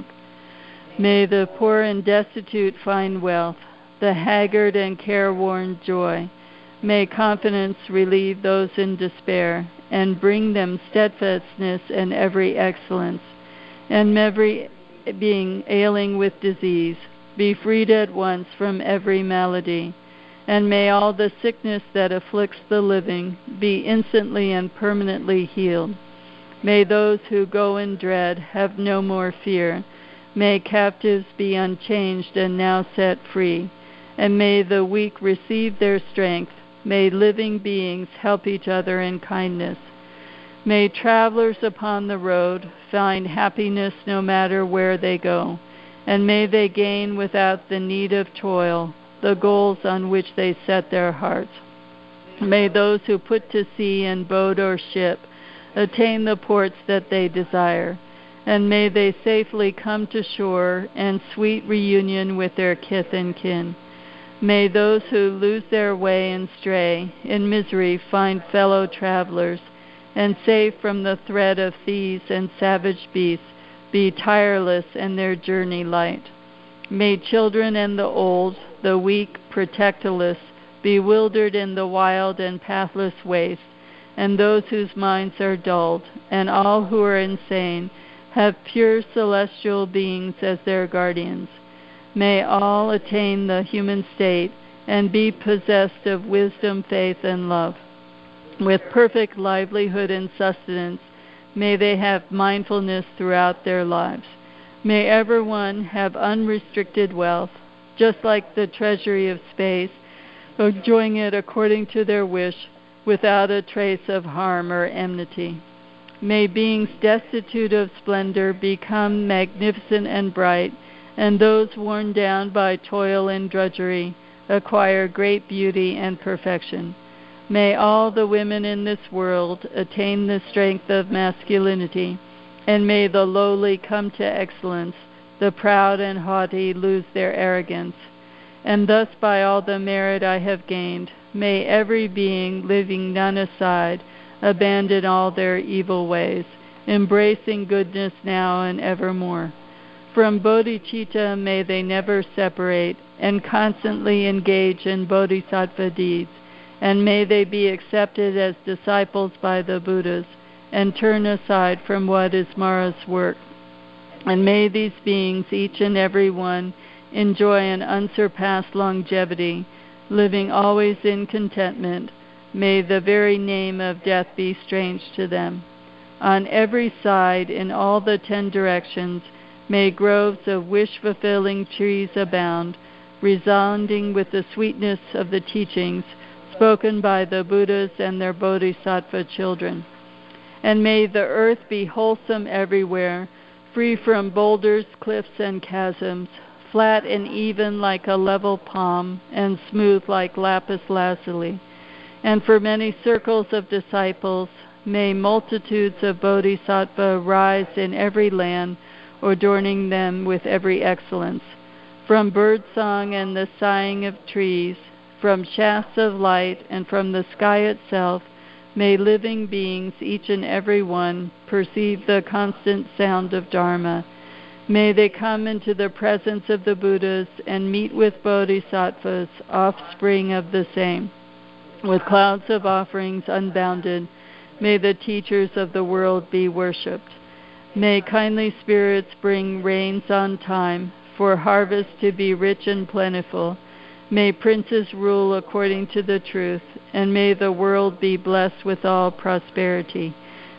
May the poor and destitute find wealth, the haggard and careworn joy. May confidence relieve those in despair, and bring them steadfastness and every excellence. And every being ailing with disease be freed at once from every malady. And may all the sickness that afflicts the living be instantly and permanently healed. May those who go in dread have no more fear. May captives be unchanged and now set free. And may the weak receive their strength. May living beings help each other in kindness. May travelers upon the road find happiness no matter where they go, and may they gain without the need of toil the goals on which they set their hearts. May those who put to sea in boat or ship attain the ports that they desire, and may they safely come to shore and sweet reunion with their kith and kin. May those who lose their way and stray in misery find fellow travelers, and safe from the threat of thieves and savage beasts, be tireless and their journey light. May children and the old, the weak, protectorless, bewildered in the wild and pathless waste, and those whose minds are dulled, and all who are insane, have pure celestial beings as their guardians. May all attain the human state and be possessed of wisdom, faith, and love. With perfect livelihood and sustenance, may they have mindfulness throughout their lives. May everyone have unrestricted wealth, just like the treasury of space, enjoying it according to their wish, without a trace of harm or enmity. May beings destitute of splendor become magnificent and bright, and those worn down by toil and drudgery acquire great beauty and perfection. May all the women in this world attain the strength of masculinity, and may the lowly come to excellence, the proud and haughty lose their arrogance. And thus by all the merit I have gained, may every being, leaving none aside, abandon all their evil ways, embracing goodness now and evermore. From bodhicitta may they never separate, and constantly engage in bodhisattva deeds, and may they be accepted as disciples by the Buddhas, and turn aside from what is Mara's work. And may these beings, each and every one, enjoy an unsurpassed longevity, living always in contentment. May the very name of death be strange to them. On every side, in all the ten directions, may groves of wish-fulfilling trees abound, resounding with the sweetness of the teachings spoken by the Buddhas and their bodhisattva children. And may the earth be wholesome everywhere, free from boulders, cliffs, and chasms, flat and even like a level palm, and smooth like lapis lazuli. And for many circles of disciples, may multitudes of bodhisattva rise in every land, adorning them with every excellence. From bird song and the sighing of trees, from shafts of light, and from the sky itself, may living beings, each and every one, perceive the constant sound of Dharma. May they come into the presence of the Buddhas and meet with bodhisattvas, offspring of the same. With clouds of offerings unbounded, may the teachers of the world be worshipped. May kindly spirits bring rains on time, for harvest to be rich and plentiful. May princes rule according to the truth, and may the world be blessed with all prosperity.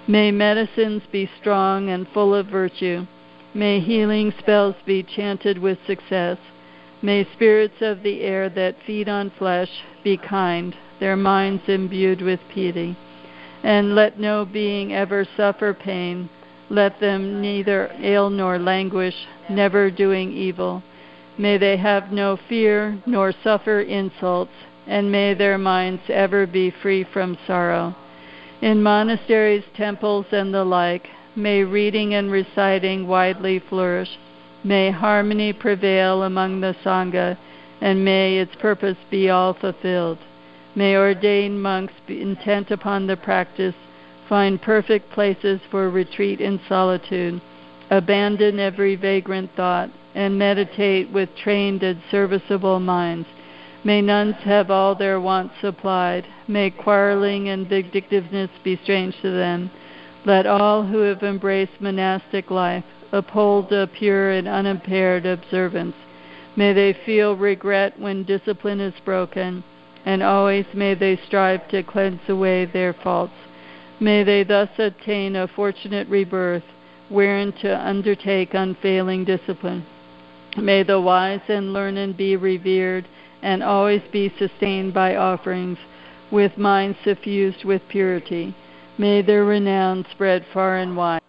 May medicines be strong and full of virtue. May healing spells be chanted with success. May spirits of the air that feed on flesh be kind, their minds imbued with piety. And let no being ever suffer pain. Let them neither ail nor languish, never doing evil. May they have no fear nor suffer insults, and may their minds ever be free from sorrow. In monasteries, temples, and the like, may reading and reciting widely flourish. May harmony prevail among the Sangha, and may its purpose be all fulfilled. May ordained monks, be intent upon the practice, find perfect places for retreat in solitude, abandon every vagrant thought, and meditate with trained and serviceable minds. May nuns have all their wants supplied. May quarreling and vindictiveness be strange to them. Let all who have embraced monastic life uphold a pure and unimpaired observance. May they feel regret when discipline is broken, and always may they strive to cleanse away their faults. May they thus attain a fortunate rebirth, wherein to undertake unfailing discipline. May the wise and learned be revered, and always be sustained by offerings, with minds suffused with purity. May their renown spread far and wide.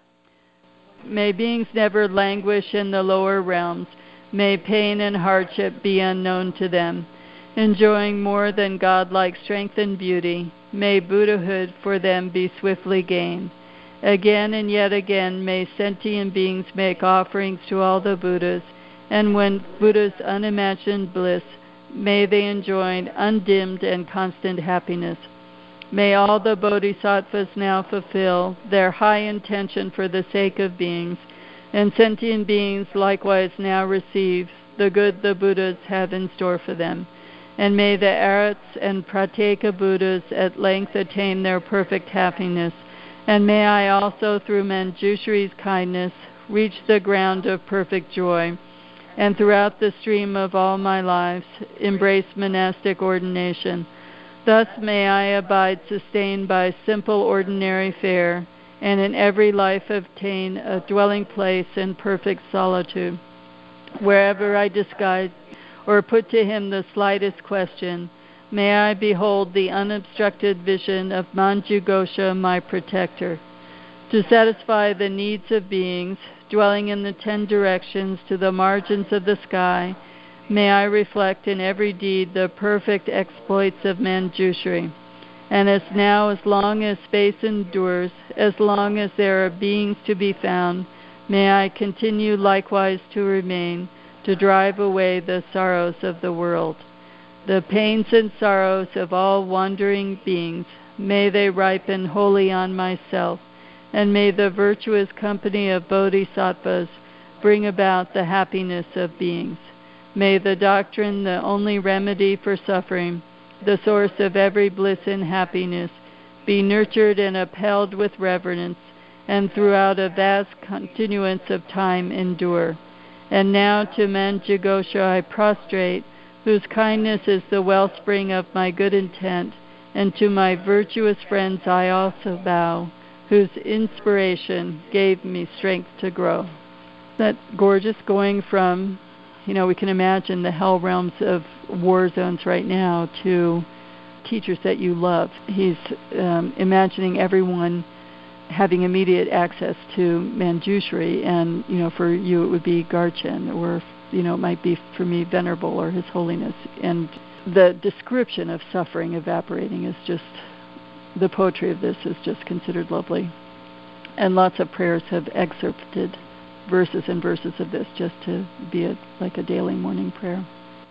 May beings never languish in the lower realms. May pain and hardship be unknown to them. Enjoying more than godlike strength and beauty, may Buddhahood for them be swiftly gained. Again and yet again may sentient beings make offerings to all the Buddhas, and when Buddha's unimagined bliss, may they enjoy undimmed and constant happiness. May all the bodhisattvas now fulfill their high intention for the sake of beings, and sentient beings likewise now receive the good the Buddhas have in store for them. And may the Arhats and Pratyeka Buddhas at length attain their perfect happiness. And may I also, through Manjushri's kindness, reach the ground of perfect joy, and throughout the stream of all my lives, embrace monastic ordination. Thus may I abide sustained by simple ordinary fare, and in every life obtain a dwelling place in perfect solitude. Wherever I disguise or put to him the slightest question, may I behold the unobstructed vision of Manjughosha, my protector. To satisfy the needs of beings, dwelling in the ten directions to the margins of the sky, may I reflect in every deed the perfect exploits of Manjushri. And as now, as long as space endures, as long as there are beings to be found, may I continue likewise to remain, to drive away the sorrows of the world. The pains and sorrows of all wandering beings, may they ripen wholly on myself, and may the virtuous company of bodhisattvas bring about the happiness of beings. May the doctrine, the only remedy for suffering, the source of every bliss and happiness, be nurtured and upheld with reverence, and throughout a vast continuance of time endure. And now to Manjughosha I prostrate, whose kindness is the wellspring of my good intent, and to my virtuous friends I also bow, whose inspiration gave me strength to grow. That gorgeous, going from, you know, we can imagine the hell realms of war zones right now to teachers that you love. He's um, imagining everyone having immediate access to Manjushri, and, you know, for you it would be Garchen, or, you know, it might be for me Venerable or His Holiness. And the description of suffering evaporating is just, the poetry of this is just considered lovely. And lots of prayers have excerpted verses and verses of this just to be a, like a daily morning prayer.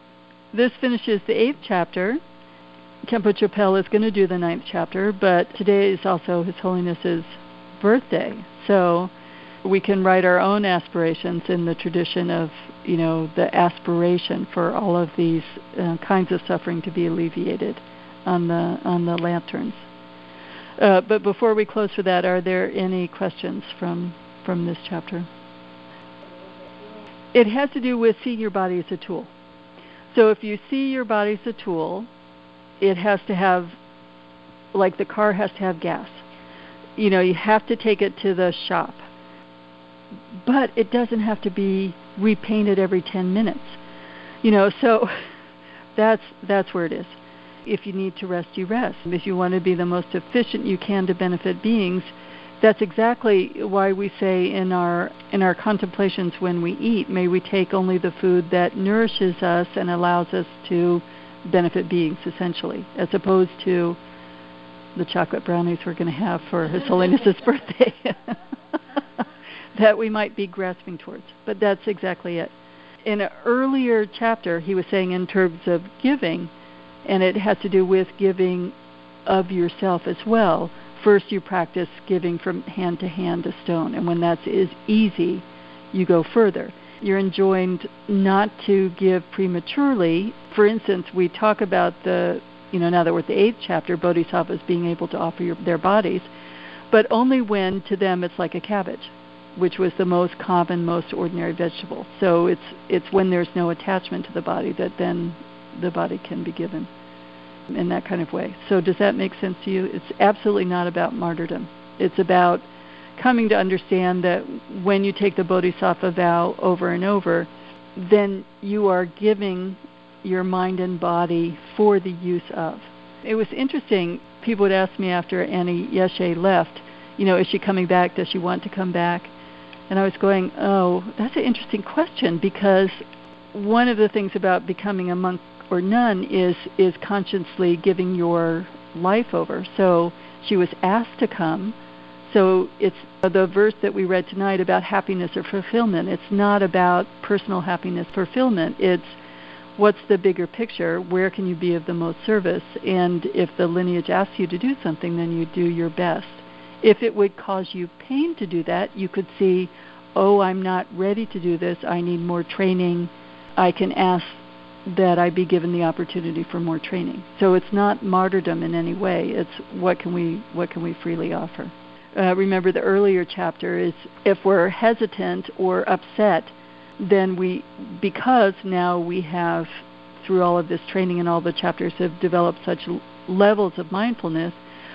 This finishes the eighth chapter. Khenpo Chögyal is going to do the ninth chapter, but today is also His Holiness's birthday. So we can write our own aspirations in the tradition of, you know, the aspiration for all of these uh, kinds of suffering to be alleviated on the on the lanterns. Uh, but before we close for that, are there any questions from from this chapter? It has to do with seeing your body as a tool. So if you see your body as a tool, it has to have, like the car has to have gas. you know, you have to take it to the shop. But it doesn't have to be repainted every ten minutes. You know, so that's that's where it is. If you need to rest, you rest. If you want to be the most efficient you can to benefit beings, that's exactly why we say in our in our contemplations when we eat, may we take only the food that nourishes us and allows us to benefit beings, essentially, as opposed to the chocolate brownies we're going to have for His Holiness's birthday that we might be grasping towards. But that's exactly it. In an earlier chapter, he was saying in terms of giving, and it has to do with giving of yourself as well. First, you practice giving from hand to hand to stone, and when that is easy, you go further. You're enjoined not to give prematurely. For instance, we talk about the, you know, now that we're at the eighth chapter, bodhisattvas being able to offer your, their bodies, but only when to them it's like a cabbage, which was the most common, most ordinary vegetable. So it's it's when there's no attachment to the body that then the body can be given in that kind of way. So does that make sense to you? It's absolutely not about martyrdom. It's about coming to understand that when you take the bodhisattva vow over and over, then you are giving your mind and body for the use of. It was interesting. People would ask me after Annie Yeshe left, you know, is she coming back? Does she want to come back? And I was going, oh, that's an interesting question, because one of the things about becoming a monk or nun is is consciously giving your life over. So she was asked to come. So it's the verse that we read tonight about happiness or fulfillment. It's not about personal happiness, fulfillment. It's what's the bigger picture? Where can you be of the most service? And if the lineage asks you to do something, then you do your best. If it would cause you pain to do that, you could see, oh, I'm not ready to do this. I need more training. I can ask that I be given the opportunity for more training. So it's not martyrdom in any way. It's what can we what can we freely offer. Uh, remember, the earlier chapter is if we're hesitant or upset, then we, because now we have, through all of this training and all the chapters have developed such levels of mindfulness,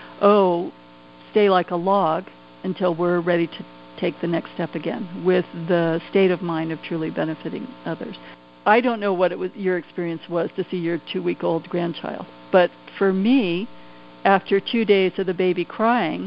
oh, stay like a log until we're ready to take the next step again with the state of mind of truly benefiting others. I don't know what it was your experience was to see your two-week-old grandchild, but for me, after two days of the baby crying,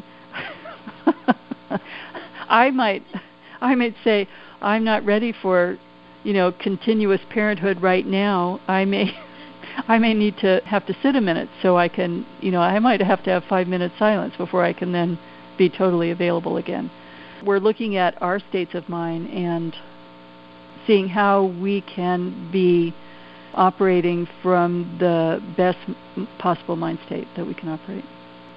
I might I might say, I'm not ready for, you know, continuous parenthood right now. I may I may need to have to sit a minute so I can, you know, I might have to have five minutes silence before I can then be totally available again. We're looking at our states of mind and seeing how we can be operating from the best possible mind state that we can operate.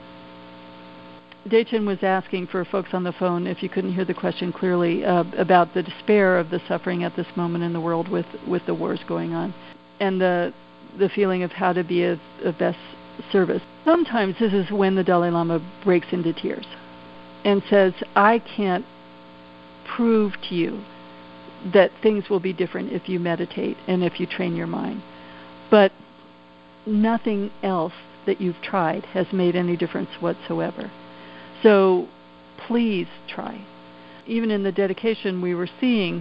Dachin was asking for folks on the phone, if you couldn't hear the question clearly, uh, about the despair of the suffering at this moment in the world with, with the wars going on, and the the feeling of how to be of, of best service. Sometimes this is when the Dalai Lama breaks into tears and says, I can't prove to you that things will be different if you meditate and if you train your mind. But nothing else that you've tried has made any difference whatsoever. So please try. Even in the dedication we were seeing,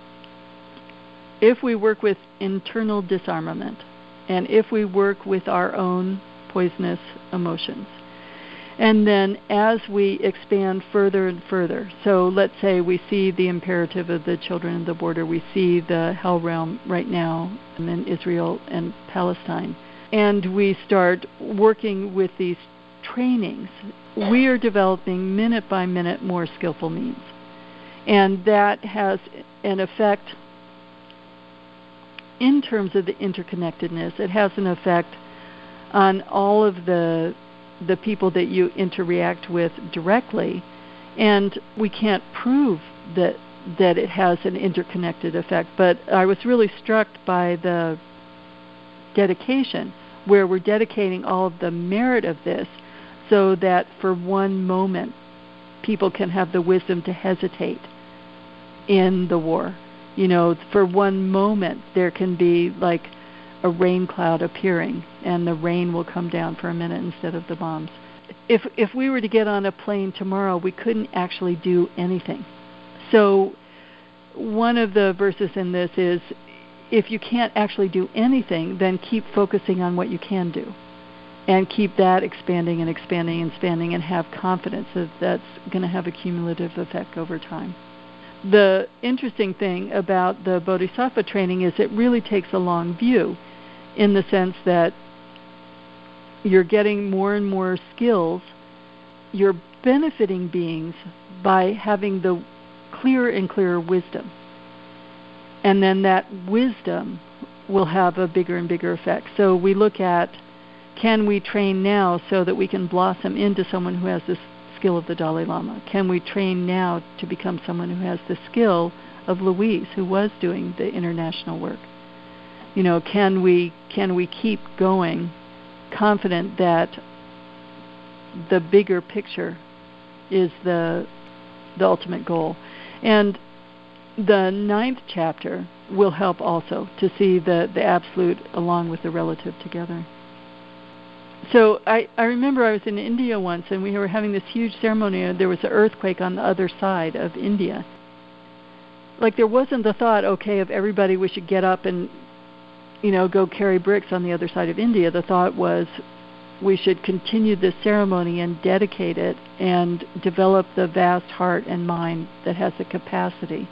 if we work with internal disarmament, and if we work with our own poisonous emotions, and then as we expand further and further, so let's say we see the imperative of the children of the border, we see the hell realm right now in Israel and Palestine, and we start working with these trainings, we are developing minute by minute more skillful means. And that has an effect in terms of the interconnectedness. It has an effect on all of the the people that you interact with directly, and we can't prove that that it has an interconnected effect. But I was really struck by the dedication, where we're dedicating all of the merit of this so that for one moment people can have the wisdom to hesitate in the war. You know, for one moment there can be like a rain cloud appearing and the rain will come down for a minute instead of the bombs. if if we were to get on a plane tomorrow, we couldn't actually do anything. So one of the verses in this is, if you can't actually do anything, then keep focusing on what you can do. And keep that expanding and expanding and expanding, and have confidence that that's going to have a cumulative effect over time. The interesting thing about the Bodhisattva training is it really takes a long view, in the sense that you're getting more and more skills. You're benefiting beings by having the clearer and clearer wisdom. And then that wisdom will have a bigger and bigger effect. So we look at, can we train now so that we can blossom into someone who has this skill of the Dalai Lama? Can we train now to become someone who has the skill of Louise, who was doing the international work? You know, can we can we keep going, confident that the bigger picture is the the ultimate goal? And the ninth chapter will help also to see the, the absolute along with the relative together. So I, I remember I was in India once, and we were having this huge ceremony, and there was an earthquake on the other side of India. Like, there wasn't the thought, okay, of everybody, we should get up and, you know, go carry bricks on the other side of India. The thought was, we should continue this ceremony and dedicate it and develop the vast heart and mind that has the capacity.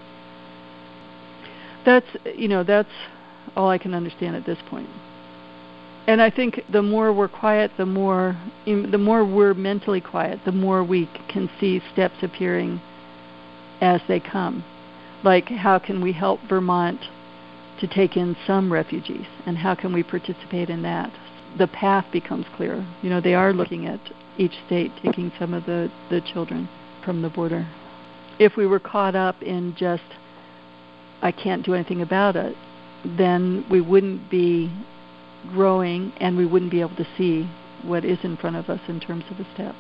That's, you know, that's all I can understand at this point. And I think the more we're quiet, the more the more we're mentally quiet, the more we can see steps appearing as they come. Like, how can we help Vermont to take in some refugees, and how can we participate in that? The path becomes clearer. You know, they are looking at each state taking some of the, the children from the border. If we were caught up in just, I can't do anything about it, then we wouldn't be growing, and we wouldn't be able to see what is in front of us in terms of a step.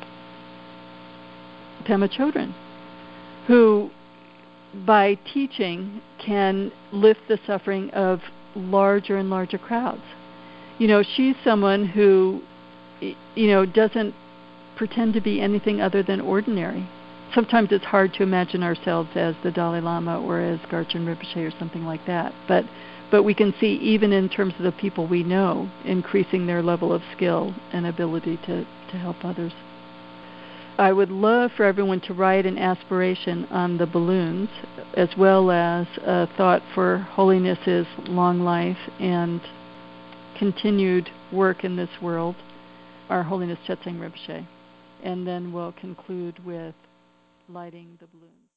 Pema Chodron, who by teaching can lift the suffering of larger and larger crowds. You know, she's someone who, you know, doesn't pretend to be anything other than ordinary. Sometimes it's hard to imagine ourselves as the Dalai Lama or as Garchen Rinpoche or something like that. But but we can see, even in terms of the people we know, increasing their level of skill and ability to, to help others. I would love for everyone to write an aspiration on the balloons, as well as a thought for Holiness's long life and continued work in this world, Our Holiness Chetseng Rinpoche. And then we'll conclude with lighting the balloons.